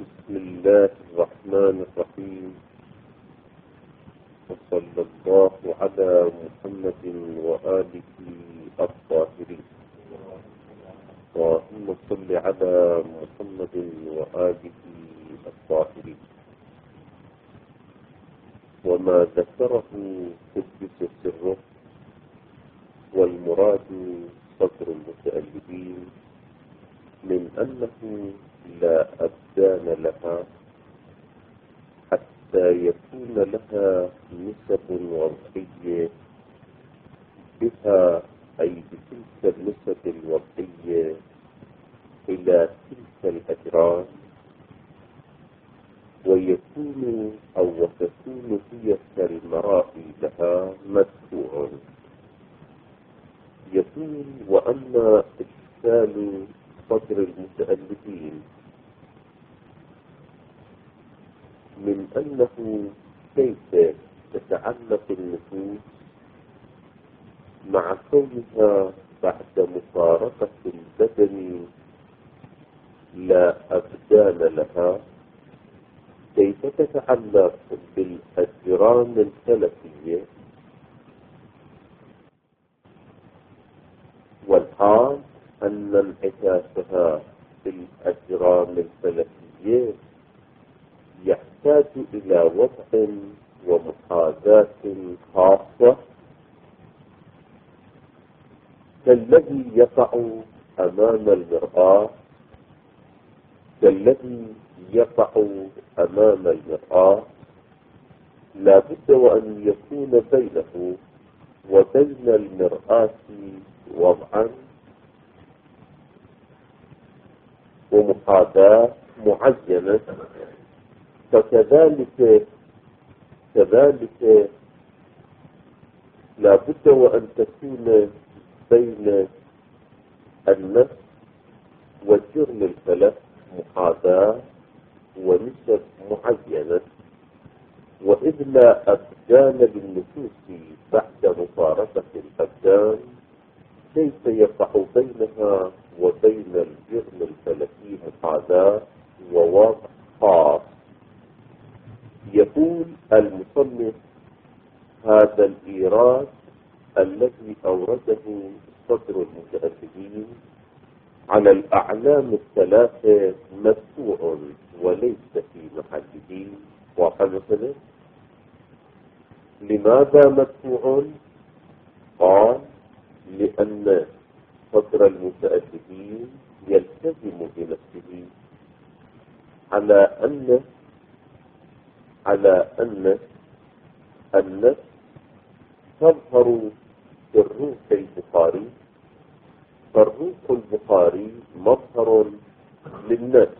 بسم الله الرحمن الرحيم، وصلى الله على محمد وآله الطاهرين. اللهم صل على محمد وآله الطاهرين. وما ذكره قدس سره والمراد صدر المتألفين من أنه لا أبدان لها حتى يكون لها نسب وضعية بها، أي بتلك النسب الوضعية إلى تلك الأجرام، وتكون هي كالمرائي لها مدفوع. يقول: وأما إشكال صدر المتألفين من أنه كيف تتعلق النفوس مع كونها بعد مفارقة البدن لا أبدان لها، كيف تتعلق بالأجرام الفلكية، والحال أن انعكاسها في الأجرام الفلكية يحتاج إلى وضع ومحاذاة خاصة، كالذي يقع أمام المرآة لا بد وأن يكون بينه وبين المرآة وضعا ومحاذاة معينة. فكذلك لا بد وأن تكون بين النفس وجرم الفلك محاذاة ونسب معينة. وإذ لا أبدان للنفوس بعد مفارقة الأبدان، كيف يقع بينها وبين الجرم الفلكي محاذاة ووضع خاص؟ يقول المصنف: هذا الإيراد الذي أورده صدر المتألفين على الأعلام الثلاثة مدفوع وليس في محله. وحدثنا لماذا مدفوع؟ قال: لأن صدر المتألفين يلتزم بنفسه على أن النفس تظهر في الروح البخاري، فالروح البخاري مظهر للنفس،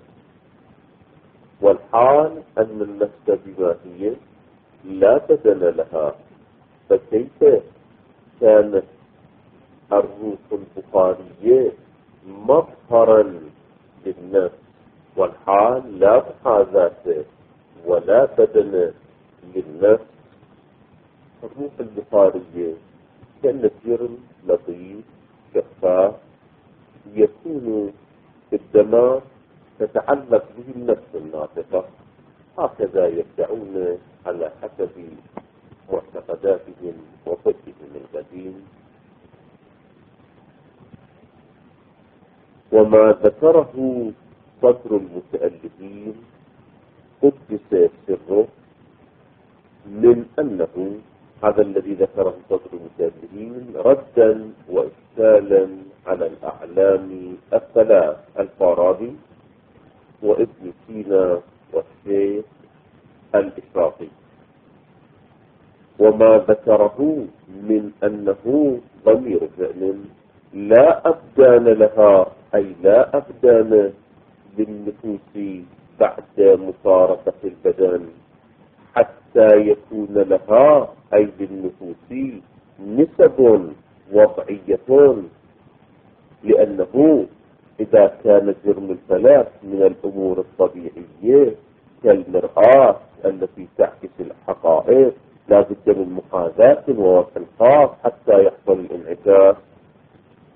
والحال أن النفس بما هي لا بدن لها، فكيف كانت الروح البخارية مظهرا للنفس والحال لا محاذاة ولا بدن للنفس؟ الروح البخارية كالجرم لطيف شفاف يكون في الدماغ، تتعلق به النفس الناطقة. هكذا يدعون على حسب معتقداتهم وفكرهم القديم. وما ذكره صدر المتألفين قدس سره من أنه هذا الذي ذكره صدر المتألفين ردا وإشكالا على الأعلام الثلاث: الفارابي وابن سينا والشيخ الإشراقي. وما ذكره من أنه ضمير فعل لا أبدان لها، أي لا أبدان للنفوس بعد مفارقة البدن حتى يكون لها، أي للنفوس، نسب وضعية. لأنه إذا كان جرم الفلك من الأمور الطبيعية كالمرآة التي تعكس الحقائق، لا بد من محاذاة ووضع خاص حتى يحصل الانعكاس،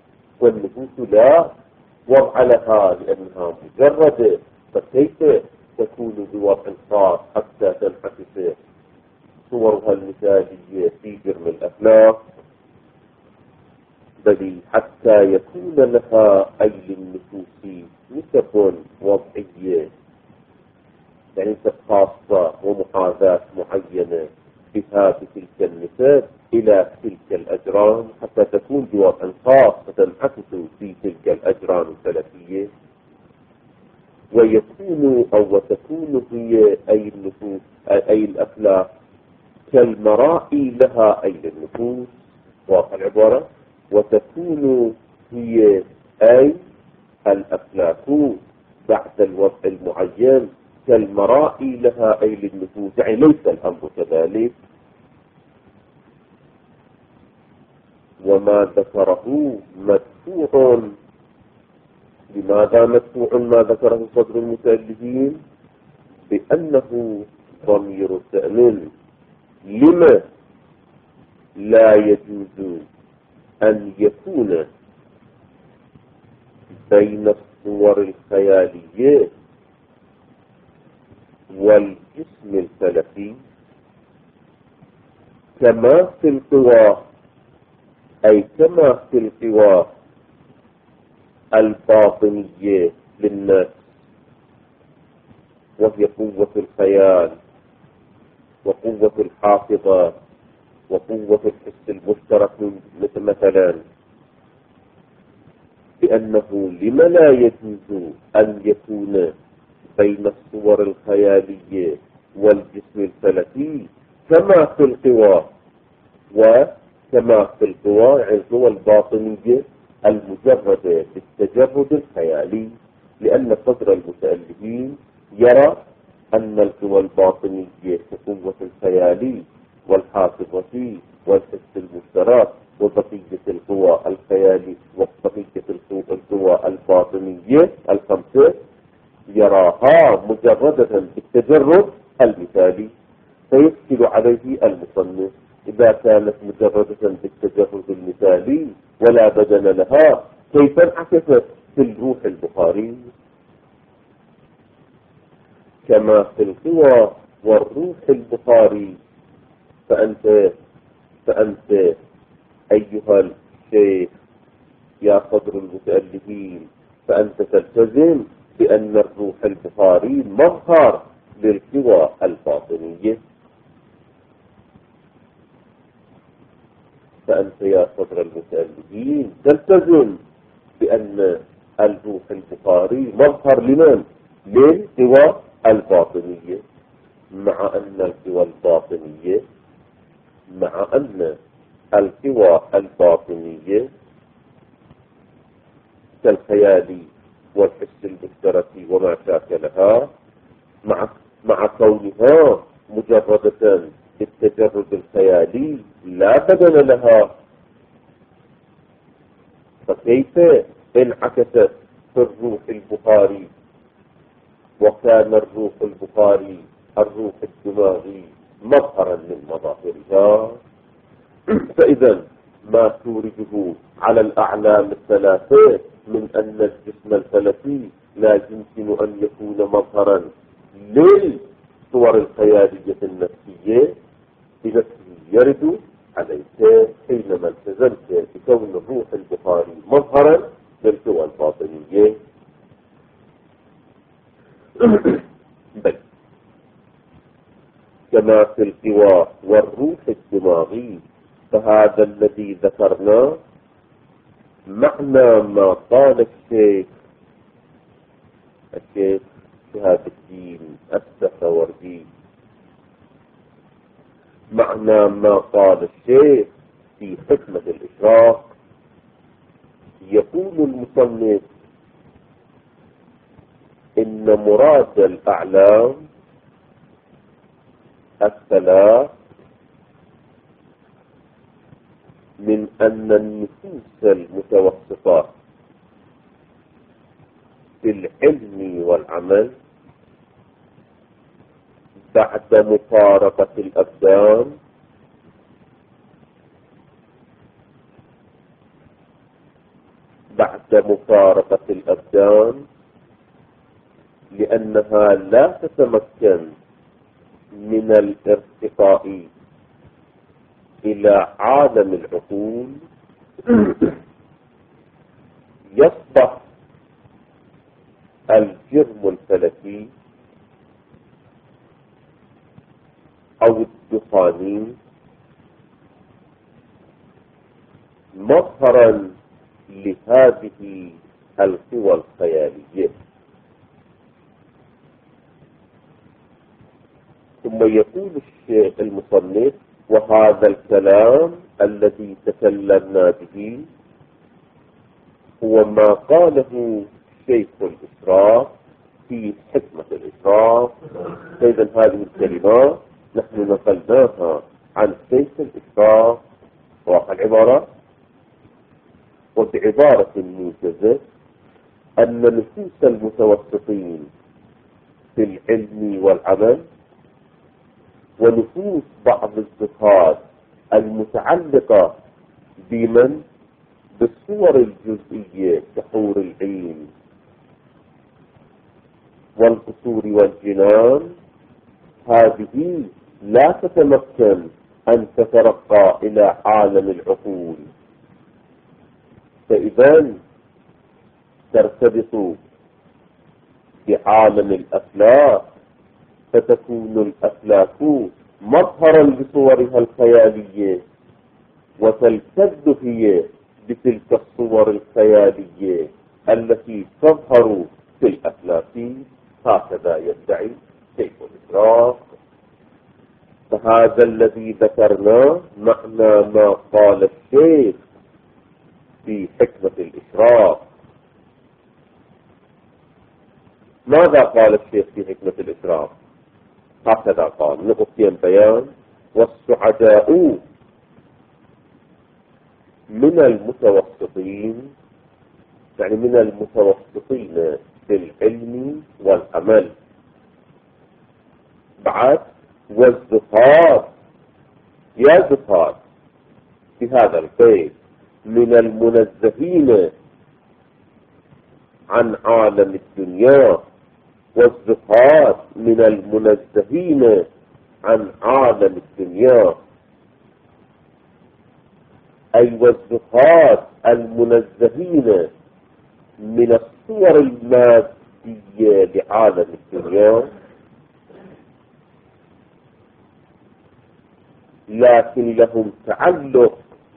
والنفوس لا وضع لها لأنها مجردة، فكيف تكون بوضع خاص حتى تنعكس صورها المثالية في جرم الأخلاق، بل حتى يكون لها أي للنفوس نسب وضعية، يعني نسب خاصة ومحاذاة معينة بها بتلك النسب إلى تلك الأجرام، حتى تكون بوضع خاص فتنعكس في تلك الأجرام الفلكية، وتكون هي أي النفوس أي الأخلاق كالمرائي لها أي للنفوس، واضح العبارة، وتكون هي أي الأخلاق بعد الوضع المعين كالمرائي لها أي للنفوس، يعني ليس الأمر كذلك. وما ذكره مدفوع. لماذا مدفوع ما ذكره صدر المتألفين؟ بأنه ضمير التأمين. لما لا يجوز أن يكون بين الصور الخيالية والجسم الفلكي كما في القوى، أي كما في القوى الباطنية للنفس، وهي قوة الخيال وقوة الحافظة وقوة الحس المشترك مثلا، بأنه لما لا يجوز أن يكون بين الصور الخيالية والجسم الفلكي كما في القوى، وكما في القوى يعني القوى الباطنية المجردة بالتجرد الخيالي، لأن صدر المتألفين يرى أن القوى الباطنية كقوة الخيالي والحافظة والحس المشترك وبقية القوى الخيالي وبقية القوى الباطنية الخمسة يراها مجردة بالتجرد المثالي، فيشكل عليه المصنف إذا كانت مجردة بالتجرد المثالي ولا بدن لها كيف انعكست في الروح البخاري؟ كما في القوى والروح البخاري. فأنت أيها الشيخ يا صدر المتألفين، فأنت تلتزم بأن الروح البخاري مظهر للقوى الباطنية. فأنت يا صدر المتألفين تلتزم بأن الروح البخاري مظهر لمن؟ للقوى الباطنية، مع أن القوى الباطنية كالخيال والحس المشترك وما شاكلها مع كونها مجردة بالتجرد الخيالي لا بدن لها، فكيف انعكست في الروح البخاري وكان الروح البخاري الروح الدماغي مظهرا من مظاهرها؟ فإذا ما تورده على الأعلام الثلاثة من أن الجسم الفلكي لا يمكن أن يكون مظهرا للصور الخيالية النفسية بنفسه يرد عليك حينما التزمت بكون الروح البخاري مظهرا للقوى الباطنية. بل كما في القوى والروح الدماغي، فهذا الذي ذكرناه معنى ما قال الشيخ شهاب الدين السهروردي، معنى ما قال الشيخ في حكمة الإشراق. يقول المصنف إن مراد الأعلام الثلاث من أن النفوس المتوسطة في العلم والعمل بعد مفارقة الأبدان لأنها لا تتمكن من الارتقاء إلى عالم العقول، يصبح الجرم الفلكي أو الدخاني مظهرا لهذه القوى الخيالية. ثم يقول الشيخ المصنف: وهذا الكلام الذي تكلمنا به هو ما قاله شيخ الإشراف في حكمة الإشراف. إذن هذه الكلمات نحن نقلناها عن شيخ الإشراف واقع العبارة، وبعبارة موجزة أن نفوس المتوسطين في العلم والعمل ونفوس بعض الزهاد المتعلقة بمن بالصور الجزئية كحور العين والقصور والجنان، هذه لا تتمكن أن تترقى إلى عالم العقول، فإذا ترتبط بعالم الأفلاك، فتكون الأفلاك مظهرا لصورها الخيالية، وتلتذ هي بتلك الصور الخيالية التي تظهر في الأفلاك. هكذا يدعي شيخ الإشراف. فهذا الذي ذكرناه معنى ما قال الشيخ في حكمة الإشراف. ماذا قال الشيخ في حكمة الإشراف؟ هكذا قال: نقطتين بيان: والسعداء من المتوسطين، يعني من المتوسطين في العلم والعمل. بعد: والزهاد، يا زهاد في هذا البيت، من المنزهين عن عالم الدنيا. والزهاد من المنزهين عن عالم الدنيا، أي والزهاد المنزهين من الصور المادية لعالم الدنيا، لكن لهم تعلق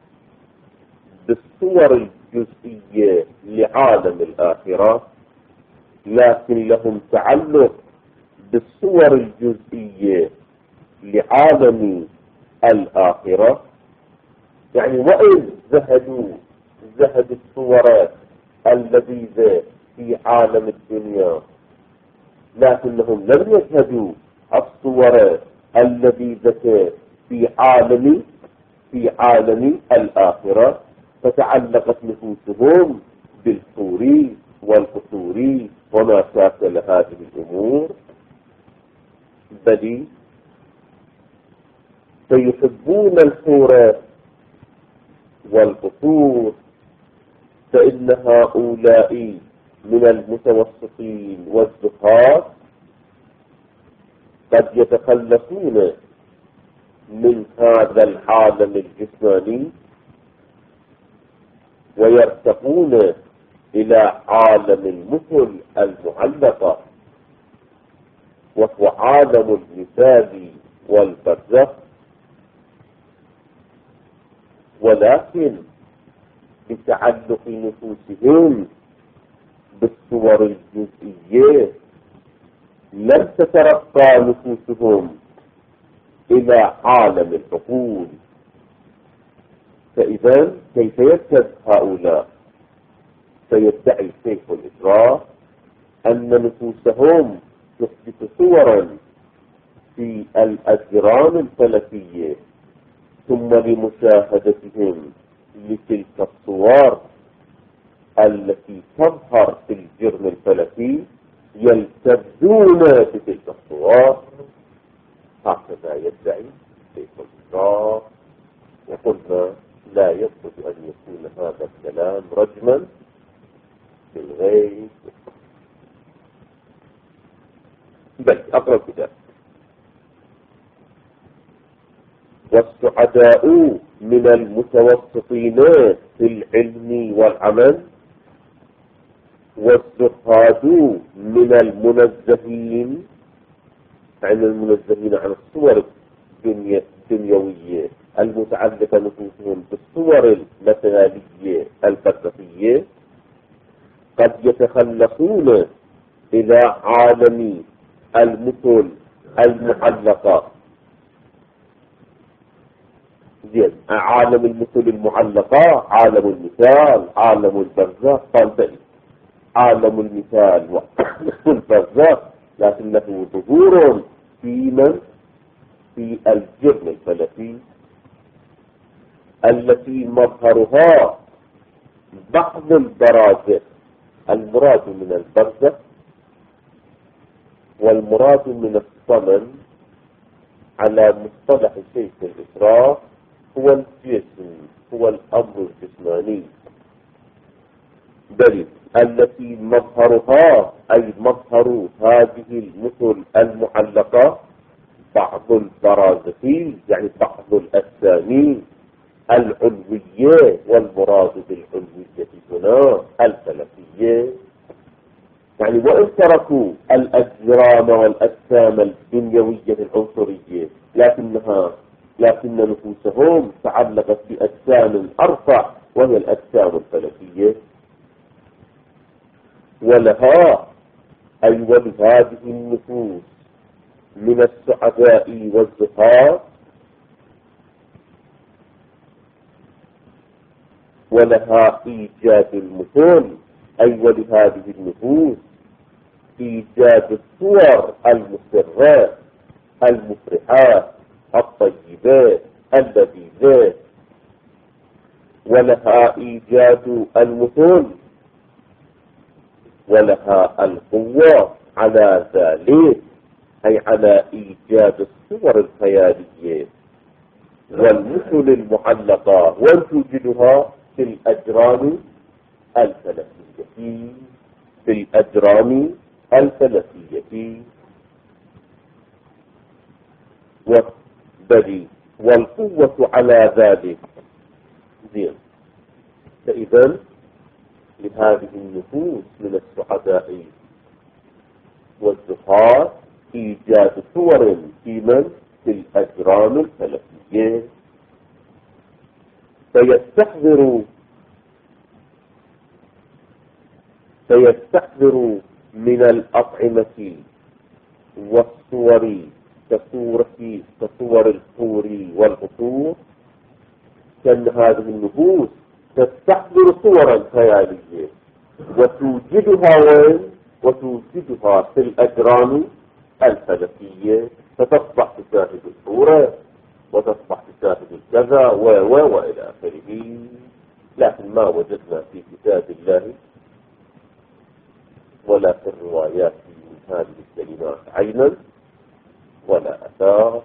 بالصور الجزئية لعالم الآخرة، لكن لهم تعلق بالصور الجزئية لعالم الآخرة. يعني وإن زهدوا الصور اللذيذة في عالم الدنيا، لكنهم لم يشهدوا الصور اللذيذة في عالم الآخرة، فتعلقت نفوسهم بالحور والقصور وما شاكل هذه الأمور، بل سيحبون الحور والقصور، فإن هؤلاء من المتوسطين والزهاد قد يتخلصون من هذا العالم الجسماني ويرتقون إلى عالم المثل المعلقة، وهو عالم المثال والبرزخ، ولكن بتعلق نفوسهم بالصور الجزئية لم تترقى نفوسهم إلى عالم العقول. فإذا كيف يركز هؤلاء؟ فيدعي شيخ الإشراف أن نفوسهم تحدث صورا في الأجرام الفلكية، ثم لمشاهدتهم لتلك الصور التي تظهر في الجرم الفلكي يلتذون بتلك الصور. هكذا يدعي شيخ الإشراف. وقلنا لا يصلح أن يكون هذا الكلام رجما بالغيب، بل أقرأ كده: والسعداء من المتوسطين في العلم والعمل، والزهاد من المنزهين عن المنزهين عن الصور الدنيوية المتعلقة نفوسهم بالصور المثالية الفلسفية، قد يتخلصون إلى عالم المثل المعلقة. عالم المثل المعلقة، عالم المثال، عالم البرزخ. قال بل عالم المثال والبرزخ لكنه ظهور في الجرم الفلكي التي مظهرها بعض البرازخ. المراد من البرزخ والمراد من الصمم على مصطلح شيخ الإسراء هو الجسم، هو الأمر الجسماني. بل التي مظهرها أي مظهر هذه المثل المعلقة بعض البرازخ، يعني بعض الأجسام العلوية، والمراد بالعلوية هنا الفلكية. يعني وإن تركوا الأجرام والأجسام الدنيوية العنصرية، لكن نفوسهم تعلقت بأجسام أرفع وهي الأجسام الفلكية. ولها أي ولهذه النفوس من السعداء والزهاد، ولها إيجاد المثل أي ولهذه النفوس إيجاد الصور المسرات المفرحات الطيبات اللذيذات، ولها إيجاد المثل، ولها القوة على ذلك أي على إيجاد الصور الخيالية والمثل المعلقة، وتوجدها في الأجرام الفلكية، في الأجرام الفلكية. والقوة على ذلك. زين. فإذا لهذه النفوس من السعداء والزهاد إيجاد صور في الأجرام الفلكية، فيستحضر من الأطعمة والصور كصور الحور والعطور، كأن هذه النفوس تستحضر صورا خيالية وتوجدها في الأجرام الفلكية، فتصبح تشاهد الصورة وتصبح تشاهد الكذا وإلى آخره. لكن ما وجدنا في كتاب الله ولا في الروايات من هذه الكلمات عينا ولا أثار.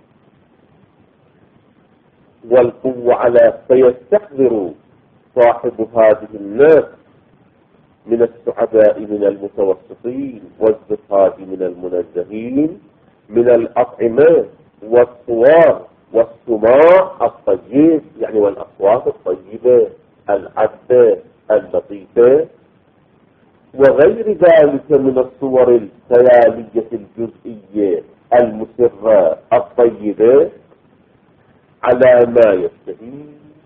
والقوة على فيستحضر صاحب هذه الناس من السعداء من المتوسطين والزهاد من المنزهين من الأطعمة والصور والسماع الطيب، يعني والأصوات الطيبة العذبة اللطيفة، وغير ذلك من الصور الخيالية الجزئية المسرة الطيبة على ما يشتهي،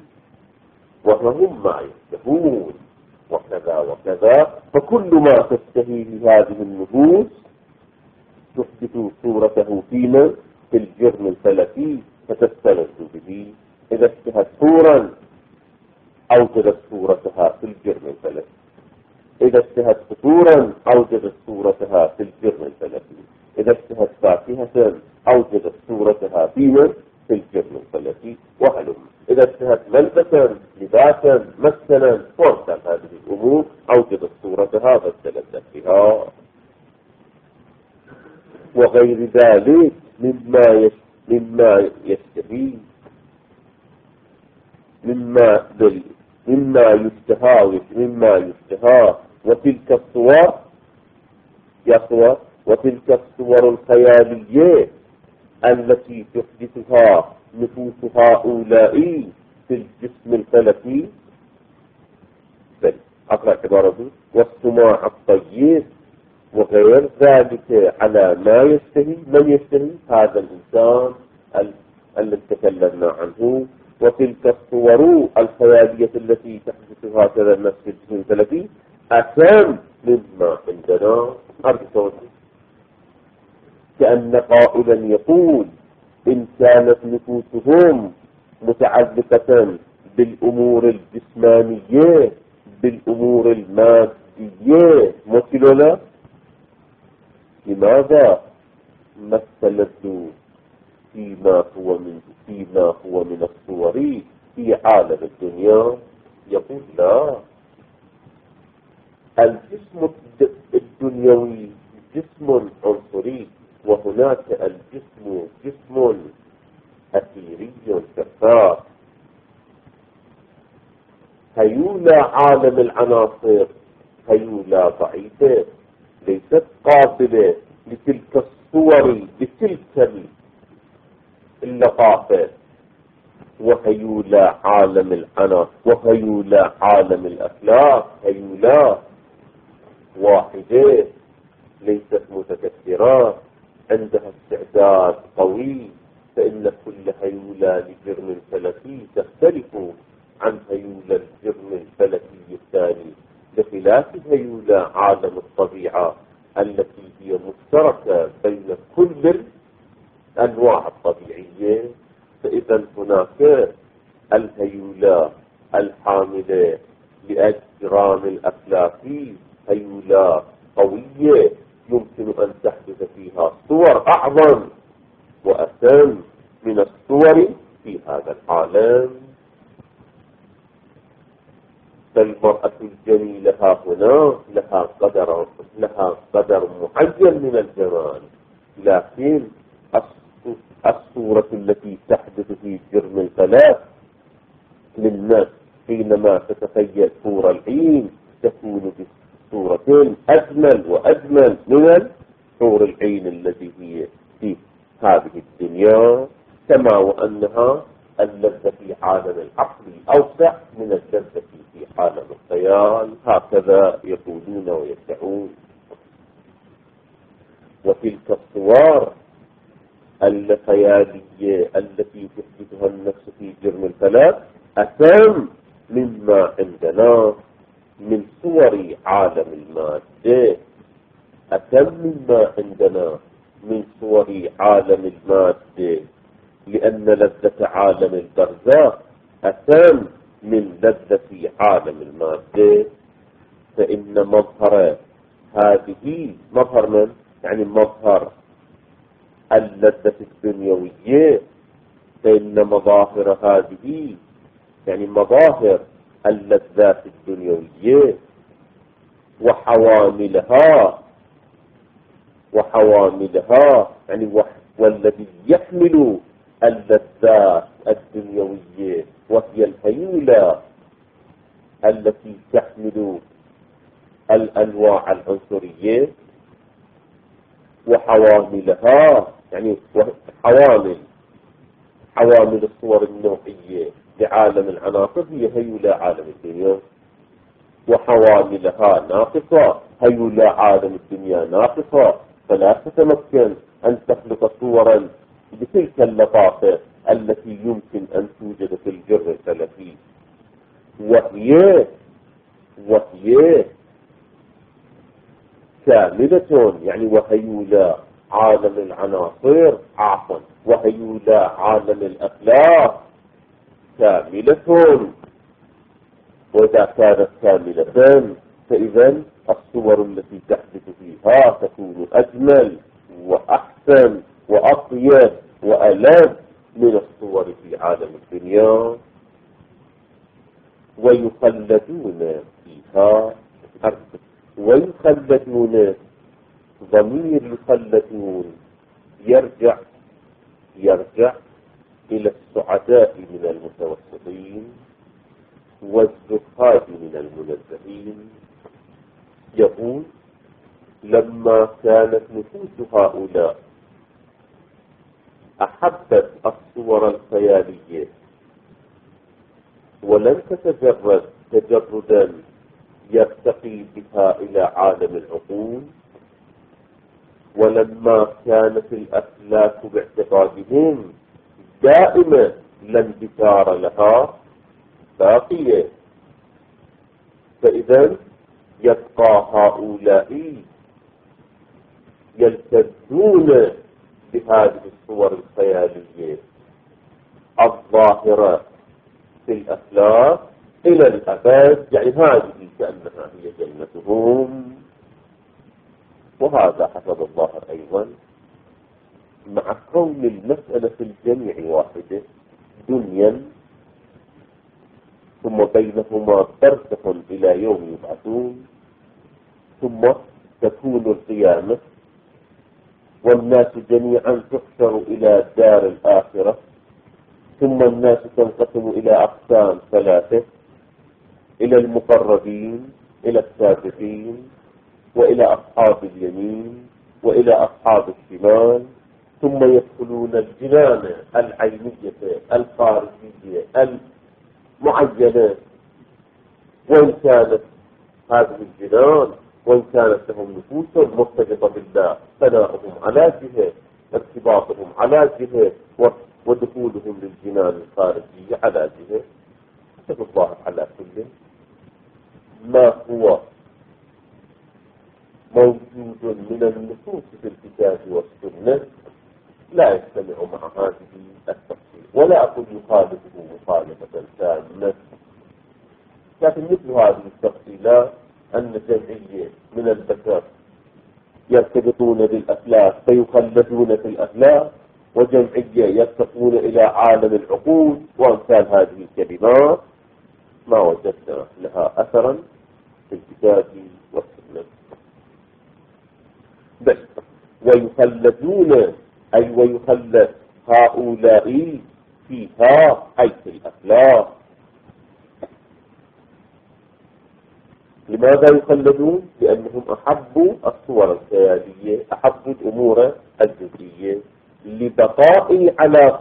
وهم ما يشتهون وكذا وكذا. فكل ما تشتهيه هذه النفوس تحدث صورته فينا في الجرم الفلكي فتستلذ به. إذا اشتهت صورا أوجدت صورتها في الجرم الفلكي، إذا اشتهت فطورا أوجدت صورتها في الجرم الفلكي، إذا اشتهت فاكهة أوجدت صورتها فينا في الجرم الفلكي، وهلم. إذا اشتهت ملبسا لباسا مسكنا فرصا هذه الأمور أوجدت صورتها فاستلذت بها. وغير ذلك مما يشتهي مما يشتهى وتلك الصور يا صور وتلك الصور الخيالية التي تحدثها نفوس هؤلاء في الجسم الفلكي. بل أقرأ عبارته: والسماع الطيب وغير ذلك على ما يشتهي. من يشتهي؟ هذا الإنسان الذي تكلمنا عنه. وتلك الصور الخيالية التي تحدث هكذا النفس في الجسم الفلكي أتم مما عندنا. أرجو كأن قائلا يقول: إن كانت نفوسهم متعلقة بالأمور الجسمانية بالأمور المادية مثلنا، لماذا ما استلذوا فيما هو من الصور في عالم الدنيا؟ يقول: لا، الجسم الدنيوي جسم عنصري، وهناك الجسم جسم أثيري كفار. هيولى عالم العناصر هيولى ضعيفة، ليست قابلة لتلك الصور بتلك اللطافة. وهيولى عالم العناصر وهيولى عالم الأخلاق هيولى واحدة، ليست متكثرة، عندها استعداد قوي. فإن كل هيولى لجرم فلكي تختلف عن هيولى الجرم الفلكي الثاني، بخلاف هيولى عالم الطبيعة التي هي مشتركة بين كل الأنواع الطبيعية. فإذا هناك الهيولى الحاملة لأجرام الأفلاك هيولى قوية يمكن أن تحدث فيها صور أعظم وأتم من الصور في هذا العالم. فالمرأة الجميلة هنا لها قدر معين من الجمال، لكن الصورة التي تحدث في جرم الفلك للناس حينما تتخيل صورة العين تكون بصورة أجمل وأجمل من صور العين التي هي في هذه الدنيا، كما وأنها اللذة في عالم العقل أوسع من اللذة في عالم الخيال. هكذا يقولون ويدعون. وتلك الصور الخيالية التي تحدثها النفس في جرم الفلك أتم مما عندنا من صور عالم المادة، أتم مما عندنا من صور عالم المادة، لأن لذة عالم البرزخ أتم من لذة عالم المادة. فإن مظهر هذه مظهر من؟ يعني مظهر اللذة الدنيوية، فإن مظاهر هذه يعني مظاهر اللذات الدنيوية وحواملها يعني والذي يحمل اللذات الدنيوية وهي الهيولى التي تحمل الأنواع العنصرية وحواملها، يعني حوامل الصور النوعية لعالم العناصر هي هيولى عالم الدنيا، وحواملها ناقصة، هيولى عالم الدنيا ناقصة، فلا تتمكن أن تخلق صورا بتلك اللطافة التي يمكن أن توجد في الجر الفلكي، وهي كاملة، يعني وهيولى عالم العناصر وهيولى عالم الأخلاق كاملة. وإذا كانت كاملة فإذا الصور التي تحدث فيها تكون أجمل وأحسن وأطيب وألذ من الصور في عالم الدنيا. ويخلدون فيها ويخلدون، ضمير يخلدون يرجع إلى السعداء من المتوسطين والزهاد من المنزهين. يقول: لما كانت نفوس هؤلاء أحبت الصور الخيالية ولم تتجرد تجردا يرتقي بها إلى عالم العقول، ولما كانت الأفلاك باعتقادهم دائما لا انتشار لها باقية، فإذا يبقى هؤلاء يلتذون بهذه الصور الخيالية الظاهرة في الأفلاك إلى الأبد، يعني هذه كأنها هي جنتهم. وهذا حسب الظاهر أيضا، مع كون المسألة في الجميع واحدة، دنيا ثم بينهما برزخ إلى يوم يبعثون، ثم تكون القيامة والناس جميعا تحشر إلى دار الآخرة، ثم الناس تنقسم إلى أقسام ثلاثة: إلى المقربين، إلى السابقين، وإلى أصحاب اليمين، وإلى أصحاب الشمال، ثم يدخلون الجنان العينية الخارجية المعينة، وإن كانت هذه الجنان وإن كانت لهم نفوس مرتبطة بالله، ثناؤهم على جهة، ارتباطهم على جهة، ودخولهم للجنان الخارجية على جهة. حسب الظاهر على كل ما هو موجود من النصوص في الكتاب والسنة لا يجتمع مع هذه التفصيل، ولا أقول يخالفه مخالفة تامة، لكن مثل هذه التفصيلات أن جمعية من البشر يرتبطون بالأفلاك فيخلدون في الأفلاك، وجمعية يرتقون إلى عالم العقول، وأمثال هذه الكلمات ما وجدنا لها أثرا في الكتاب والسنة. بل ويخلدون أي ويخلد هؤلاء فيها أي في الأفلاك. لماذا يخلدون؟ لأنهم أحبوا الصور الخيالية، أحبوا الأمور الجزئية، لبقاء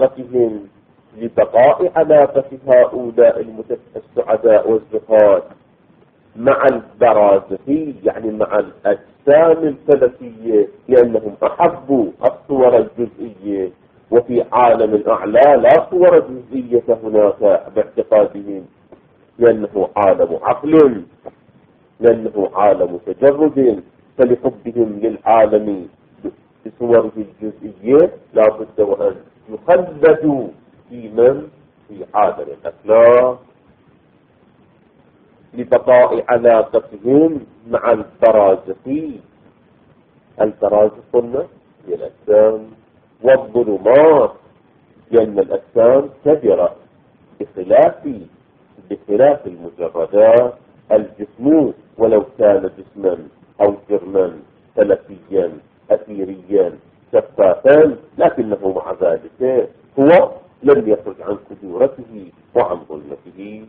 علاقة هؤلاء السعداء والزهاد مع البرازخي، يعني مع الأجسام الفلكية، لأنهم أحبوا الصور الجزئية، وفي عالم الأعلى لا صور جزئية هناك باعتقادهم، لأنه عالم عقل، لأنه عالم تجرد، فلحبهم للعالم بصوره الجزئية لا بد وأن يخلدوا في عالم الأفلاك، لبقاء علاقتهم مع البرازخي. البرازخ قلنا هي الأجسام، والظلمات لأن الأجسام كبيرة بخلاف المجردات. الجسم ولو كان جسما أو جرما فلكيا أثيريا شفافا، لكنه مع ذلك هو لم يخرج عن كدورته وعن ظلمته.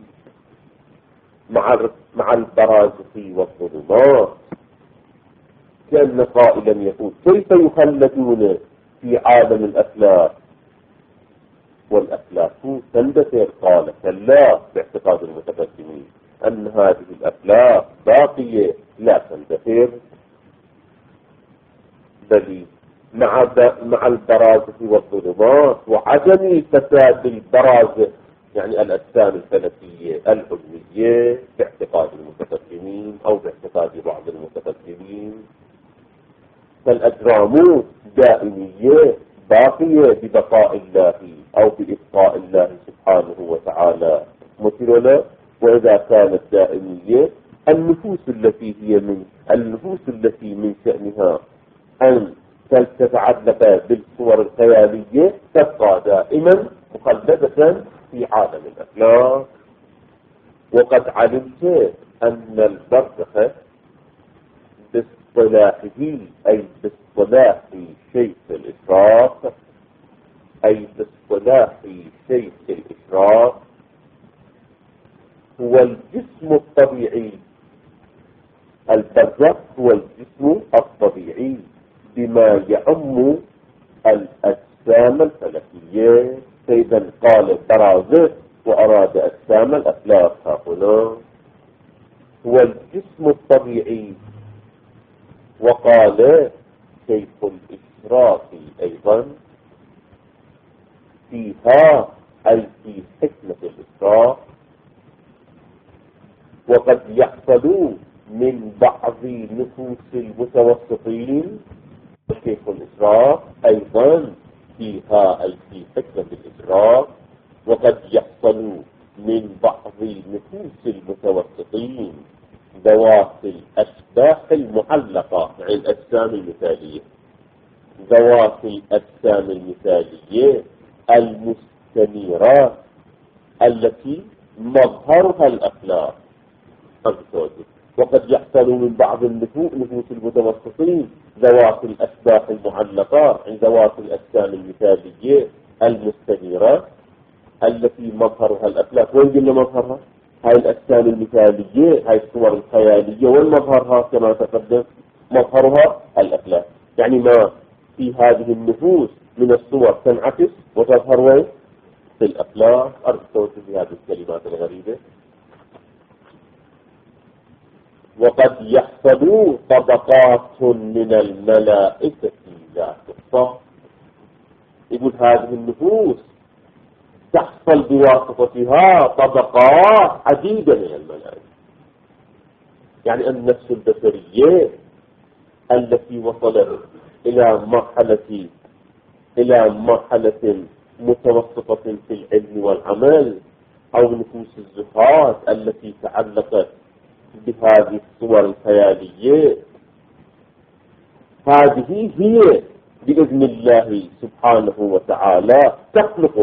مع البرازخ والظلمات، كأن قائلا يقول: كيف يخلدون في عالم الأفلاك والأفلاك تندثر؟ قال: كلا، باعتقاد المتقدمين أن هذه الأفلاك باقية لا تندثر، بل مع البرازخ والظلمات وعدم فساد البرازخ، يعني الأجسام الفلكية العلوية باعتقاد المتقدمين أو باعتقاد بعض المتقدمين، فالأجرام دائمية باقية ببقاء الله أو بإبقاء الله سبحانه وتعالى مثلنا. وإذا كانت دائمية، النفوس التي من شأنها أن تتعلق بالصور الخيالية تبقى دائما مخلدة في عالم الأفلاك. وقد علمت أن البرزخ باصطلاحه، أي باصطلاح شيخ الإشراق، هو الجسم الطبيعي البرزخ هو الجسم الطبيعي بما يعم الأجسام الفلكية. فإذا قال برازخ وأراد أجسام الأفلاك هنا هو الجسم الطبيعي، وقال كيف الإشراف أيضا فيها أي في حكمة الإشراف. وقد يحصل من بعض نفوس المتوسطين كيف الإشراف أيضا فيها أي في حكمة الإشراف. وقد يحصل من بعض نفوس المتوسطين ذوات الأشباح المعلقة مع الأجسام المثالية، ذوات الأجسام المثالية المستنيرة التي مظهرها الأخلاق. وقد يحصل من بعض نفوس المتوسطين ذوات الأشباح المعلقة عند ذوات الأجسام المثالية المستنيرة التي مظهرها الأفلاك. وين قلنا مظهرها؟ هاي الأجسام المثالية، هاي الصور الخيالية، والمظهرها كما تقدم مظهرها الأفلاك. يعني ما في هذه النفوس من الصور تنعكس وتظهر وين؟ في الأفلاك. أرسلت بهذه الكلمات الغريبة. وقد يحصل طبقات من الملائكة لا تحصى. يقول هذه النفوس تحصل بواسطتها طبقات عديدة من الملائكة. يعني النفس البشرية التي وصلت إلى مرحلة متوسطة في العلم والعمل، أو نفوس الزهاد التي تعلقت بهذه الصور الخيالية، هذه هي بإذن الله سبحانه وتعالى تخلق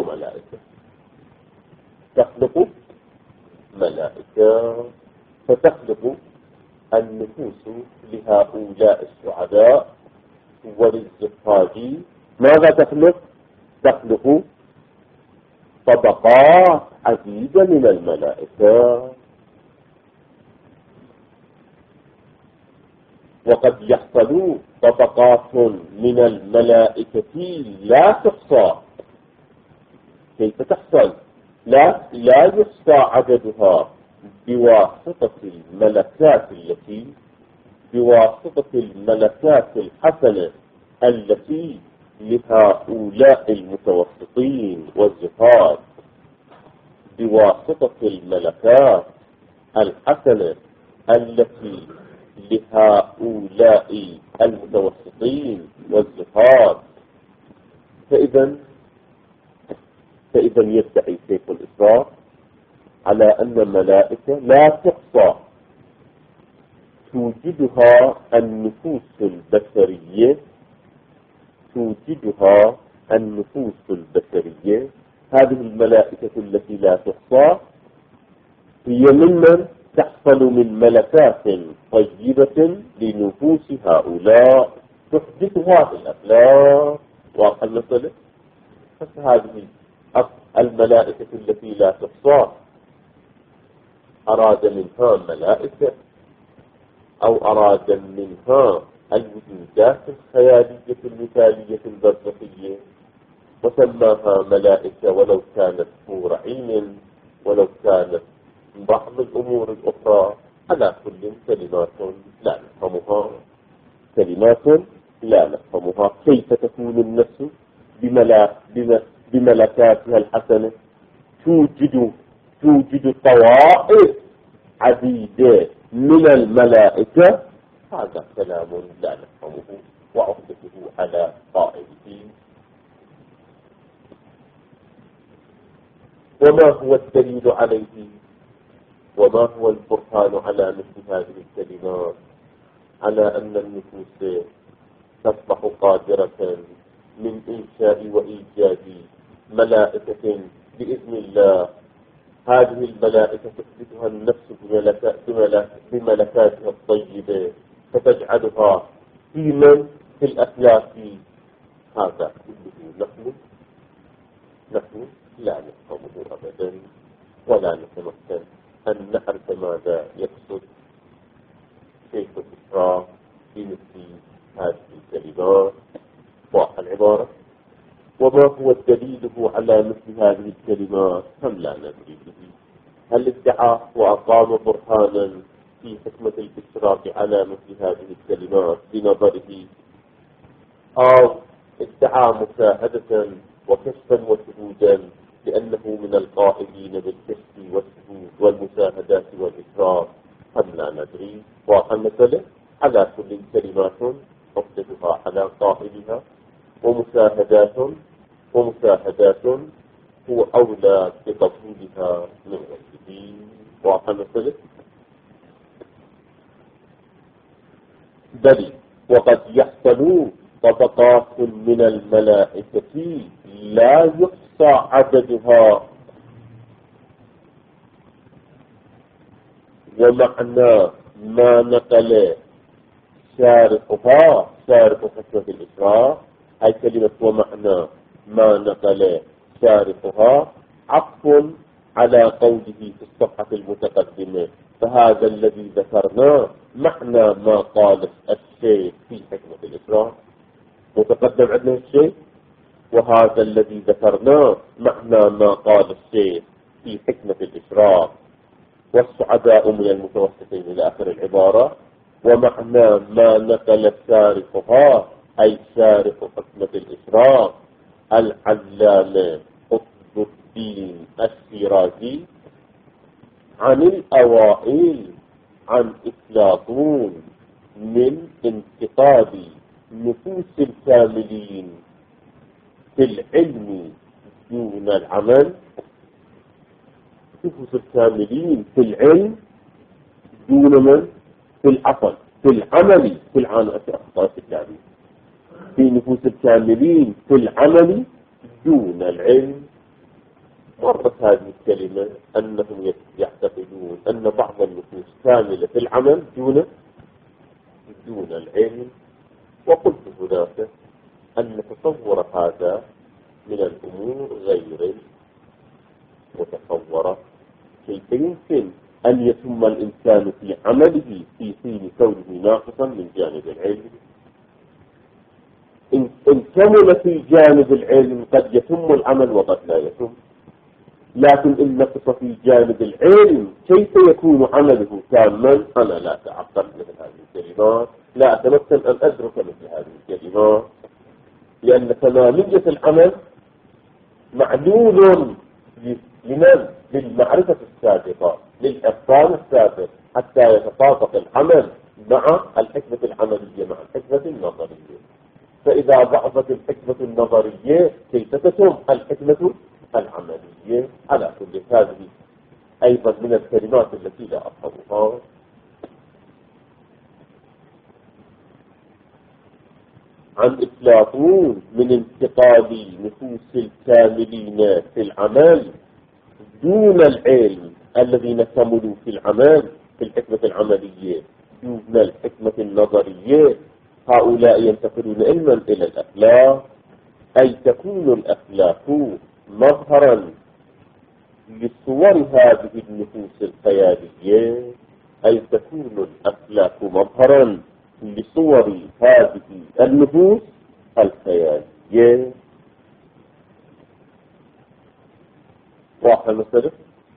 ملائكة فتخلق النفوس لهؤلاء السعداء وللزهاد. ماذا تخلق طبقات عديدة من الملائكة. وقد يحصل طبقات من الملائكة لا تحصى. كيف تحصل؟ لا يحصى عددها بواسطة الملكات الحسنة التي لهؤلاء المتوسطين والزهاد، بواسطة الملكات الحسنة التي لهؤلاء المتوسطين والزهاد. فإذا يدعي سيف الإسراء على أن الملائكة لا تحصى توجدها النفوس البشرية. هذه الملائكة التي لا تحصى هي ممن تحصل من ملكات طيبة لنفوس هؤلاء تحدثها في الأفلاك. وأقل صلة هذه الملائكة التي لا تحصى أراد منها ملائكة، أو أراد منها الوجودات الخيالية المثالية البرزخية، وسماها ملائكة ولو كانت حور عين، ولو كانت بعض الأمور الأخرى. على كل كلمات لا نفهمها. كيف تكون النفس بملكاتها الحسنة توجد طوائف عديدة من الملائكة؟ هذا كلام لا نفهمه وعهدته على قائله. وما هو الدليل عليه؟ وما هو البرهان على مثل هذه الكلمات؟ على أن النفوس تصبح قادرة من إنشاء وإيجاد ملائكة بإذن الله. هذه الملائكة تثبتها النفس بملكاتها الطيبة، فتجعلها في الأفلاك. هذا كله نحن لا نفهمه أبدا، ولا نتمكن أن نعرف ماذا يقصد. كيف الإشراف في مثل هذه الكلمات؟ واضح العبارة. وما هو دليله على مثل هذه الكلمات؟ هم لا ندري به. هل ادعى وأقام برهانا في حكمة الإشراف على مثل هذه الكلمات بنظره، أو ادعى مساعدة وكشفا وشهودا لأنه من القائلين بالكشف والشهود والمشاهدات والإشراف؟ هم لا ندري. واضح المسألة. على كل كلمات حجتها على قائلها، ومشاهدات هو أولى بقبولها من غيره. واضح المسألة. بل وقد يحصل طبقات من الملائكة لا يحصى عددها، ومعنى ما نقل شارحها شارح حكمة الإشراف، أي كلمة ومعنى ما نقل شارحها عطف على قوله في الصفحة المتقدمة. فهذا الذي ذكرناه معنى ما قال الشيخ في حكمة الإشراف، متقدم عندنا الشيخ، وهذا الذي ذكرناه معنى ما قال الشيخ في حكمة الإشراف. والسعداء من المتوسطين إلى آخر العبارة. ومعنى ما نقل شارحها أي شارح حكمة الإشراف العلامة قطب الدين الشيرازي عن الأوائل عن أفلاطون من انتقاد نفوس الكاملين في العلم دون العمل. نفوس الكاملين في العلم دون من؟ في العقل، في العمل، في العمل في نفوس الكاملين في العمل دون العلم. مرت هذه الكلمة أنهم يعتقدون أن بعض النفوس كاملة في العمل دون العلم. وقلت هناك أن تصور هذا من الأمور غير متصورة. كيف يمكن أن يتم الإنسان في عمله في حين كونه ناقصا من جانب العلم؟ إن كمل في جانب العلم قد يتم العمل وقد لا يتم، لكن إن نقص في جانب العلم كيف يكون عمله تاما؟ أنا لا أتعقل مثل هذه الكلمات، لا أتمكن أن أدرك مثل هذه الكلمات، لأن تمامية العمل معلول لمن؟ للمعرفة السابقة، للإحصان السابق، حتى يتطابق العمل مع الحكمة العملية مع الحكمة النظرية. فإذا ضعفت الحكمة النظرية كيف تتم الحكمة العملية؟ على كل هذه أيضا من الكلمات التي لا أفهمها. عن أفلاطون من انتقال نفوس الكاملين في العمل دون العلم الذين كملوا في العمل في الحكمة العملية دون الحكمة النظرية. هؤلاء ينتقلون علما إلى الأخلاق، أي تكون الأخلاق مظهرا لصور هذه النفوس الخيالية، أي تكون الأخلاق مظهرا لصور هذه النفوس الخيالية. واضح المسألة.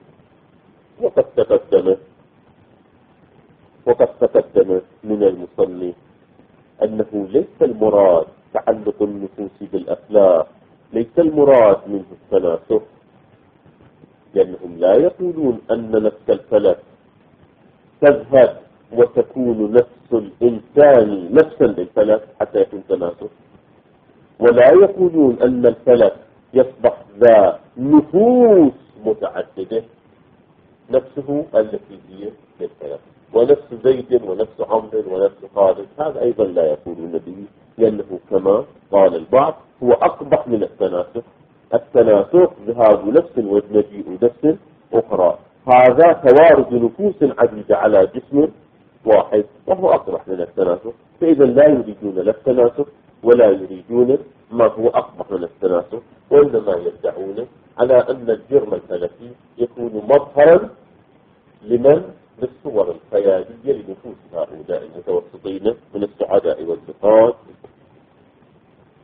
وقد تقدم من المصنف أنه ليس المراد تعلق النفوس بالأخلاق، ليس المراد منه التناسخ، لأنهم لا يقولون أن نفس الفلك تذهب وتكون نفس الإنسان نفسا للفلك حتى يكون تناسخ، ولا يقولون أن الفلك يصبح ذا نفوس متعددة نفسه التي هي للفلك، ونفس زيد ونفس عمرو ونفس خالد، هذا أيضا لا يقولون به، لأنه كما قال البعض هو أقبح من التناسخ. التناسخ ذهاب نفس ومجيء نفس أخرى، هذا توارد نفوس عديدة على جسم واحد، وهو أقبح من التناسخ. فإذا لا يريدون لا التناسخ ولا يريدون ما هو أقبح من التناسخ، وإنما يدعون على أن الجرم الفلكي يكون مظهرا لمن؟ للصور الخيالية لنفوس هؤلاء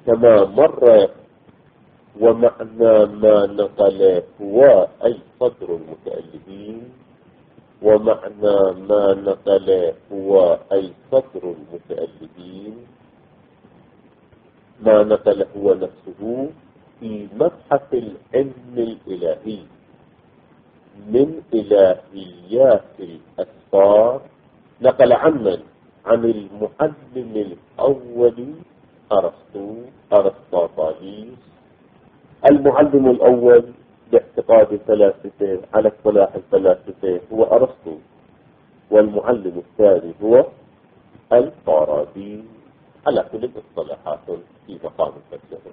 كما مر. ومعنى ما نقل هو أي صدر المتألفين، ومعنى ما نقل هو أي صدر المتألفين، ما نقل هو نفسه في مبحث العلم الإلهي من إلهيات الأسفار. نقل عن من؟ عن المعلم الأول أرسطاطاليس. المعلم الأول باعتقاد الفلاسفة على اصطلاح الفلاسفة هو أرسطو، والمعلم الثاني هو الفارابي على كل الاصطلاحات في مقام الفلسفة،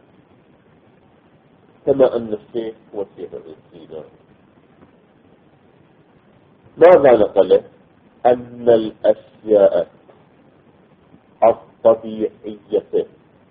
كما أن الشيخ هو الشيخ الإنسينا. ماذا نقله؟ أن الأشياء الطبيعية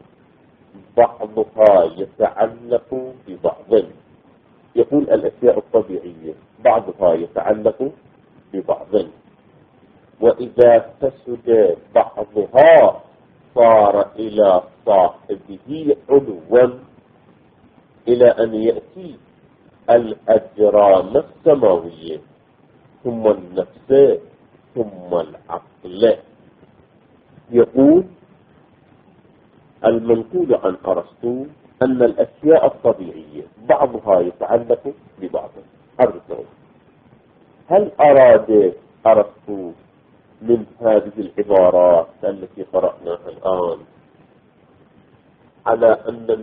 بعضها يتعلق ببعض. يقول الأشياء الطبيعية بعضها يتعلق ببعض، وإذا فسد بعضها صار إلى صاحبه علوا، إلى أن يأتي الأجرام السماوية ثم النفس ثم العقل. يقول المنقول عن أرسطو أن الأشياء الطبيعية بعضها يتعلق ببعض. هل أراد أرسطو من هذه العبارات التي قرأناها الآن على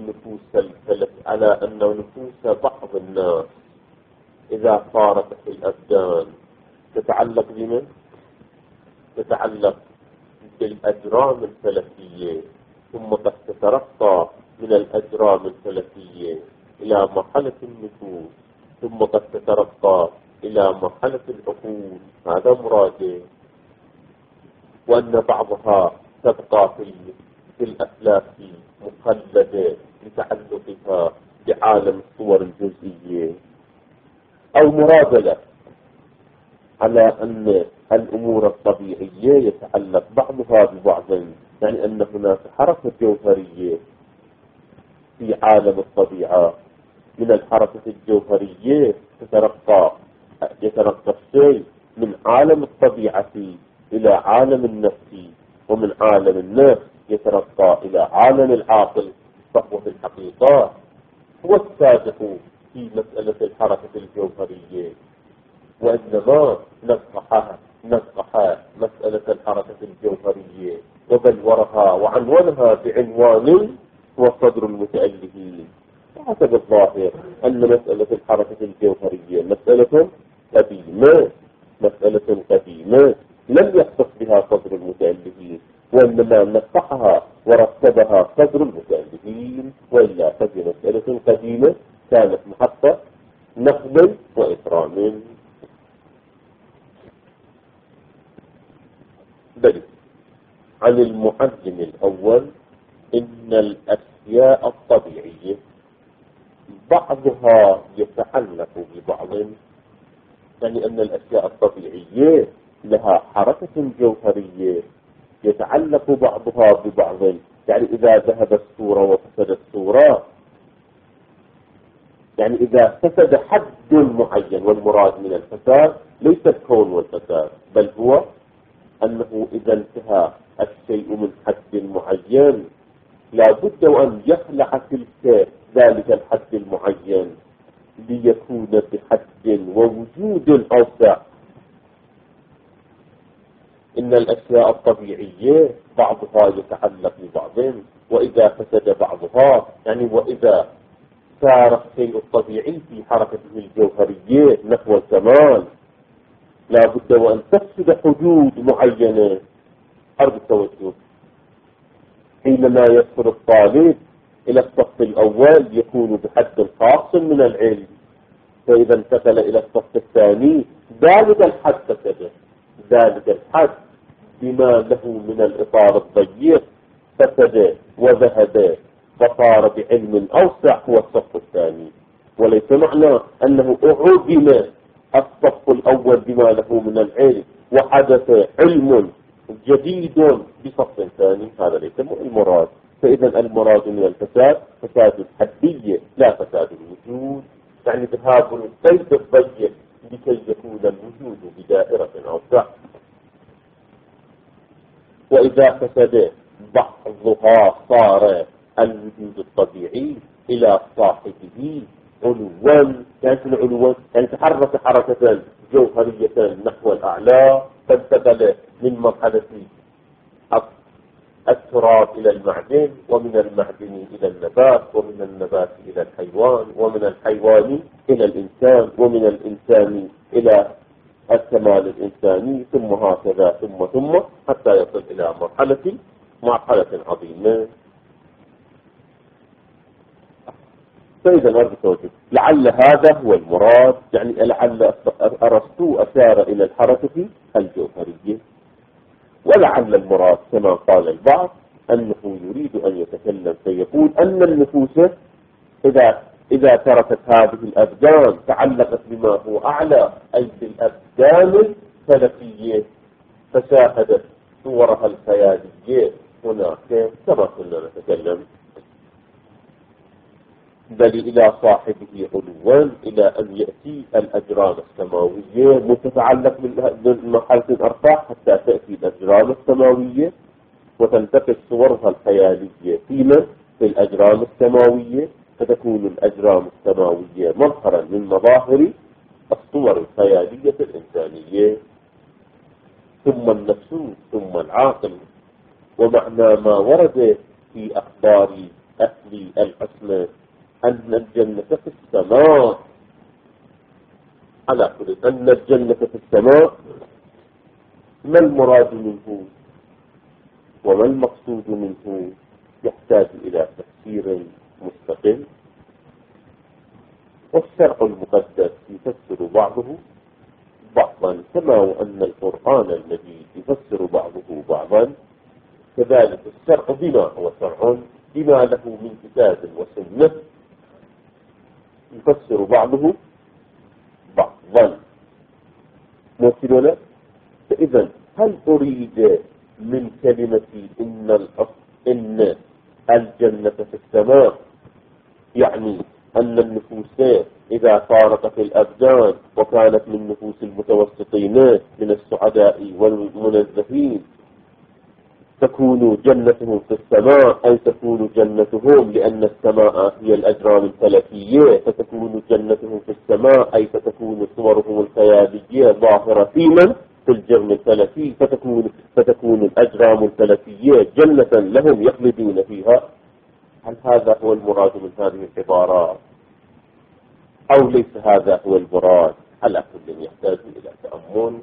أن نفوس بعض الناس إذا فارقت الأبدان تتعلق بمن؟ تتعلق بالأجرام الفلكية، ثم قد تترقى من الأجرام الفلكية إلى مرحلة النفوس، ثم قد تترقى إلى مرحلة العقول. هذا مراده. وأن بعضها تبقى في الأفلاك مخلدة لتعلقها بعالم الصور الجزئية، أو مرادلة على أن الأمور الطبيعية يتعلق بعضها ببعض، يعني أن هناك حركة جوهرية في عالم الطبيعة. من الحركة الجوهرية يترقى الشيء من عالم الطبيعة إلى عالم النفس، ومن عالم النفس يترقى إلى عالم العاقل. فهو في الحقيقة هو السابق في مسألة الحركة الجوهرية، وإنما نقح مسألة الحركة الجوهرية وبلورها وعنونها بعنوان هو صدر المتألفين. حسب الظاهر أن مسألة الحركة الجوهرية مسألة قديمة لم يختص بها صدر المتألفين، وإنما نقحها ورتبها صدر المتألفين، وإلا فهي مسألة قديمة كانت محطة نقد وإكرام. بل عن المعلم الأول إن الأشياء الطبيعية بعضها يتعلق ببعض، يعني أن الأشياء الطبيعية لها حركة جوهرية يتعلق بعضها ببعض. يعني إذا ذهبت الصورة وفسدت الصورة، يعني إذا فسد حد معين، والمراد من الفساد ليس الكون والفساد، بل هو أنه إذا انتهى الشيء من حد معين لا بد أن يخلع ذلك الحد المعين ليكون بحد ووجود أوسع. إن الأشياء الطبيعية بعضها يتعلق ببعض، وإذا فسد بعضها، يعني وإذا صار الشيء الطبيعي في حركته الجوهرية نحو الكمال لا بد وأن تفسد حدود معينة. أرجو التوجه. حينما يدخل الطالب إلى الصف الأول يكون بحد خاص من العلم، فإذا انتقل إلى الصف الثاني ذلك الحد فسد، ذلك الحد بما له من الإطار الضيق فسد وذهب، فصار بعلم أوسع هو الصف الثاني. وليس معنى أنه أعدم الصف الأول بما له من العلم وحدث علم جديد بصف ثاني، هذا ليس المراد. فإذا المراد من الفساد فساد الحدية لا فساد الوجود، يعني ذهاب القيد الضيق لكي يكون الوجود بدائرة أوسع. وإذا فسد بعضها صار الوجود الطبيعي إلى صاحبه علوا، كانت العلو يعني تحرك حركة جوهرية نحو الأعلى، فانتقل من مرحلة التراب إلى المعدن، ومن المعدن إلى النبات، ومن النبات إلى الحيوان، ومن الحيوان إلى الإنسان، ومن الإنسان إلى الكمال الإنساني، ثم هكذا ثم حتى يصل إلى مرحلة عظيمة. فإذا أرجو لعل هذا هو المراد، يعني لعل أرسطو أشار إلى الحركة الجوهرية، ولعل المراد كما قال البعض أنه يريد أن يتكلم فيقول أن النفوس إذا تركت هذه الأبدان تعلقت بما هو أعلى، أي بالأبدان الفلكية، فشاهدت صورها الخيالية هناك كما كنا نتكلم، بل إلى صاحبه علوا إلى أن يأتي الأجرام السماوية متتعلق بمرحلة الأرواح حتى تأتي الأجرام السماوية وتنتقل صورها الخيالية في الأجرام السماوية، فتكون الأجرام السماوية مظهرا من مظاهر الصور الخيالية الإنسانية، ثم النفس ثم العاقل. ومعنى ما ورد في أخبار أهل العصمة أن الجنة في السماء، على كل أن الجنة في السماء، ما المراد منه وما المقصود منه يحتاج إلى تفسير مستقل، والشرع المقدس يفسر بعضه بعضا، كما وأن القرآن المجيد يفسر بعضه بعضا، كذلك الشرع بما هو شرع بما له من كتاب وسنة يفسر بعضه بعضا. مثلنا، فإذا هل أريد من كلمة إن الجنة في السماء يعني أن النفوس إذا فارقت الأبدان وكانت من نفوس المتوسطين من السعداء والمنزهين تكون جنتهم في السماء، أي تكون جنتهم لأن السماء هي الأجرام الفلكية، فتكون جنتهم في السماء أي فتكون صورهم الخيالية ظاهرة في الجرم الفلكي، فتكون الأجرام الفلكية جنة لهم يخلدون فيها. هل هذا هو المراد من هذه العبارات أو ليس هذا هو المراد؟ على كل يحتاج إلى تأمل.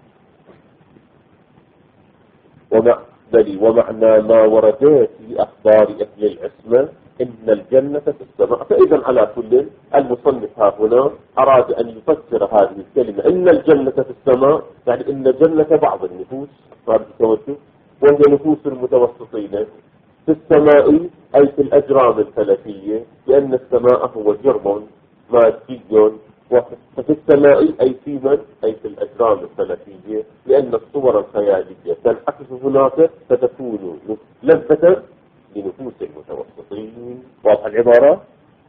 ومعنى ما ورد في أخبار أهل العصمة إن الجنة في السماء، فإذا على كل المصنف هنا أراد أن يفسر هذه الكلمة إن الجنة في السماء، يعني إن جنة بعض النفوس وهي نفوس المتوسطين في السماء أي في الأجرام الفلكية، لأن السماء هو جرم مادي، ففي السماء أي في من أي في الأجرام الفلكية، لأن الصور الخيالية تنعكس هناك فتكون لذة لنفوس المتوسطين. واضح العبارة؟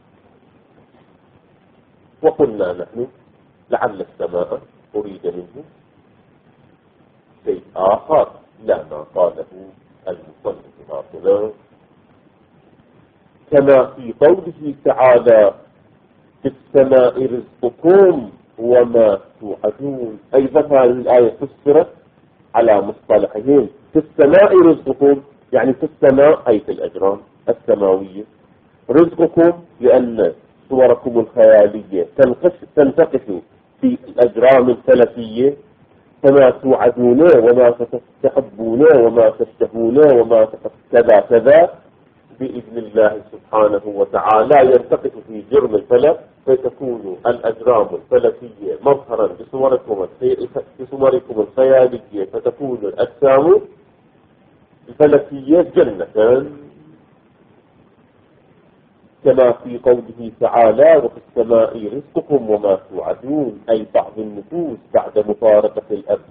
وقلنا نحن لعل السماء أريد منه شيء آخر لا ما قاله المصنف هنا، كما في قوله تعالى في السماء رزقكم وما توعدون. أيضا هذه الآية فسرت على مصطلحهم، في السماء رزقكم يعني في السماء أي في الأجرام السماوية، رزقكم لأن صوركم الخيالية تنتقش في الأجرام الفلكية، فما توعدون وما تحبون وما تشتهون وما كذا كذا بإذن الله سبحانه وتعالى ينتقش في جرم الفلك، فتكون الأجرام الفلكية مظهرا بصوركم الخيالية، فتكون الأجسام الفلكية جنة، كما في قوله تعالى وفي السماء رزقكم وما توعدون، أي بعض النفوس بعد مفارقة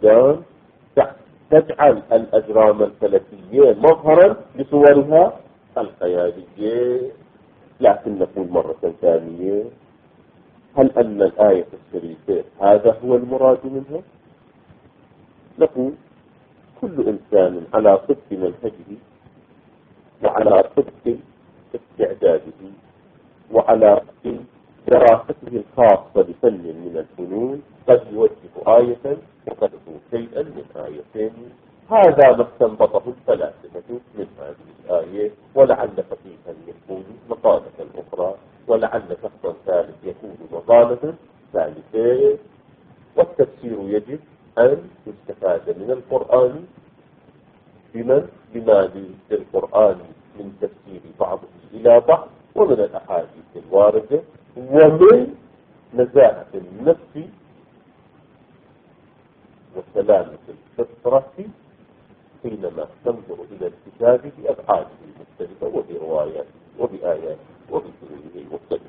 الأبدان تجعل الأجرام الفلكية مظهرا لصورها الخيالية. لكن نقول مرة ثانية، هل أن الآية الشريفة هذا هو المراد منها؟ نقول كل إنسان على صدق منهجه وعلى صدق استعداده وعلى دراسته الخاصة بفن من الفنون قد يوجه آية وقد يكون شيئا من آيتين. هذا ما استنبطه الفلاسفة من هذه الآية، ولعل فقيها يكون مقالة أخرى، ولعل شخصا ثالث يكون مقالة ثالثة. والتفسير يجب أن يستفاد من القرآن بما للقرآن من تفسير بعضه إلى بعض، ومن الأحاديث الواردة، ومن نزاهة النفس وسلامة الفطرة حينما تنظر إلى الكتاب بأبعاده المختلفة وبرواياته وبآياته وبسنوده المختلفة.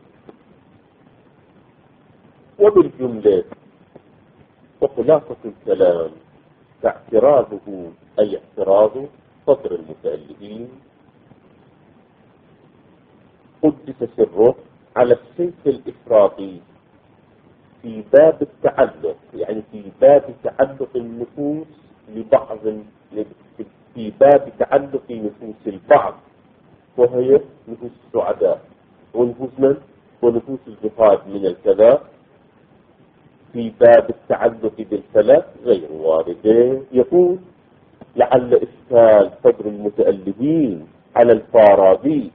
وبالجملة وخلاصة الكلام فاعتراضه أي اعتراض صدر المتألفين قدس سره على السيف الإفراطي في باب التعلق، يعني في باب تعلق النفوس لبعض، في باب تعلق نفوس البعض، وهي نفوس السعداء ونفوس من؟ ونفوس الزهاد من الكذا، في باب التعلق بالفلك غير واردة. يقول لعل إشكال صدر المتألفين على الفارابي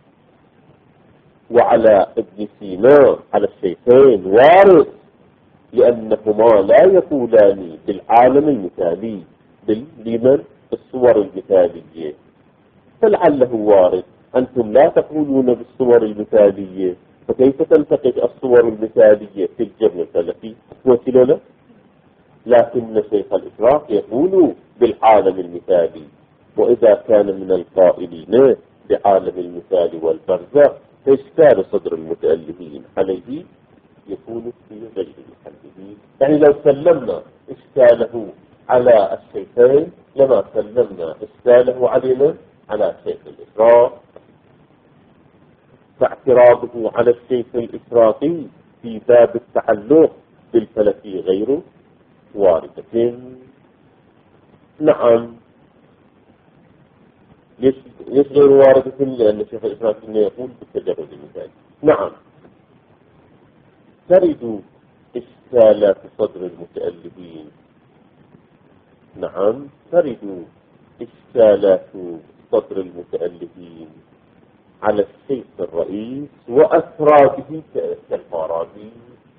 وعلى ابن سينا على الشيخين وارد، لأنهما لا يقولان بالعالم المثالي لمن الصور المثالية، فلعله وارد. أنتم لا تقولون بالصور المثالية، فكيف تنتقد الصور المثالية في الجبن الفلكي وكلنا؟ لكن شيخ الإشراق يقول بالعالم المثالي، وإذا كان من القائلين بعالم المثال والبرزخ فإشكال صدر المتألفين عليه يكون في غير محله. يعني لو سلمنا إشكاله على الشيخين لما سلمنا إشكاله علينا على شيخ الإشراق. فاعتراضه على الشيخ الإشراقي في باب التعلق بالفلكي غير واردة. نعم، ليش غير واردة؟ لأن الشيخ الإشراقي يقول بالتجرد المثالي. نعم، ترد إشكالات صدر المتألفين، نعم ترد إشكالات صدر المتألفين على الشيخ الرئيس وأسرابه كالفارابي.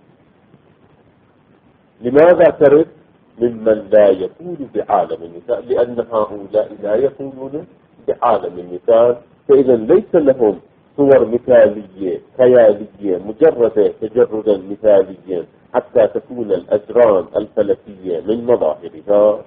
لماذا ترد؟ ممن لا يقول بعالم المثال، لأن هؤلاء لا يقولون بعالم المثال، فإذا ليس لهم صور مثالية خيالية مجرد تجردا مثاليا حتى تكون الأجرام الفلكية من مظاهرها.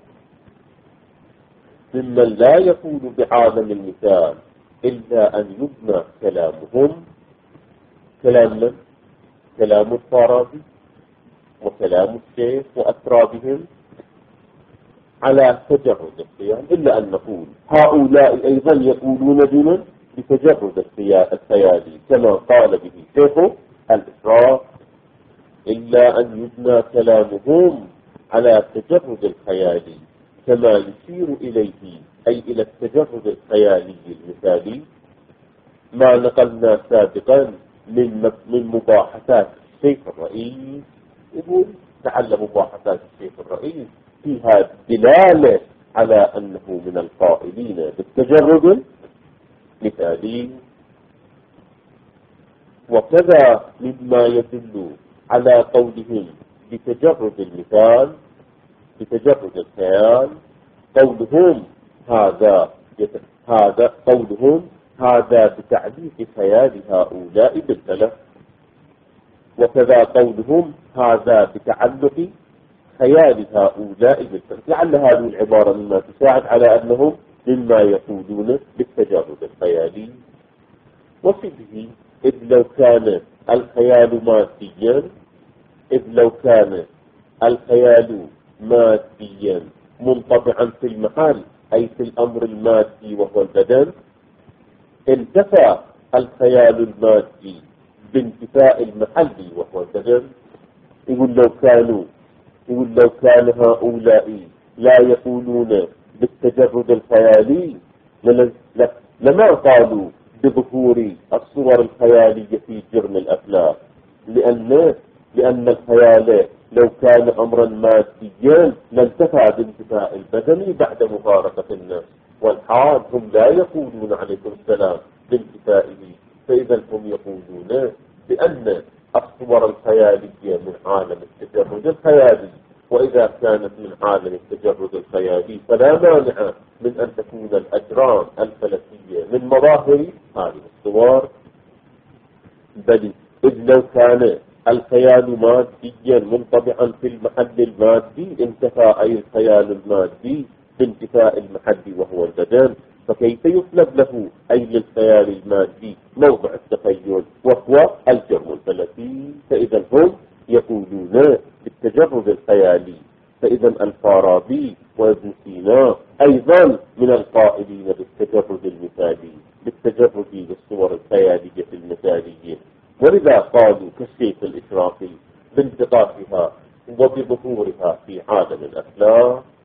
ممن لا يقول بعالم المثال إلا أن يبنى كلامهم، كلام من؟ كلام الفارابي وكلام الشيخ وأسرابهم على تجرد الخيال، إلا أن نقول هؤلاء أيضا يقولون بمن؟ بتجرد الخيالي كما قال به شيخ الإشراق، إلا أن يبنى كلامهم على تجرد الخيالي كما يشير إليه، أي إلى التجرد الخيالي المثالي ما نقلنا سابقا من مباحثات الشيخ الرئيس. يقول لعل مباحثات الشيخ الرئيس فيها دلالة على أنه من القائلين بالتجرد المثالي، وكذا مما يدل على قولهم بتجرد المثال بتجرد الخيال قولهم هذا بتعليق خيال هؤلاء بالفلك، وكذا قولهم هذا بتعلق خيال هؤلاء بالفلك. لعل هذه العبارة مما تساعد على أنهم مما يقولون بالتجرد الخيالي. وفيه إذ لو كان الخيال ماديا منطبعا في المحل، أي في الأمر المادي وهو البدن، انتفى الخيال المادي بانتفاء المحلي وهو البدن. يقول لو كان هؤلاء لا يقولون بالتجرد الخيالي لما قالوا بظهور الصور الخيالية في جرم الأفلاك، لأن الخيال لو كان أمرا ماديا لانتفى بانتفاء البدن بعد مفارقة النفس، والحال هم لا يقولون عليكم السلام بانتفائه، فإذا هم يقولون بأن الصور الخيالية من عالم التجرد الخيالي، وإذا كانت من عالم التجرد الخيالي فلا مانع من أن تكون الأجرام الفلكية من مظاهر هذه الصور. بل إذ لو كان الخيال ماديا منطبعا في المحل المادي انتفى أي الخيال المادي بانتفاء المحل وهو البدن، فكيف يطلب له أي للخيال المادي موضع التخيل وهو الجرم الفلكي؟ فإذا هم يقولون بالتجرد الخيالي. فإذا الفارابي وابن سينا أيضا من القائلين بالتجرد المثالي، بالتجرد للصور الخيالية المثالية، ولذا قالوا كالشيخ الإشراقي بانتقاصها وبظهورها في عالم الأفلاك.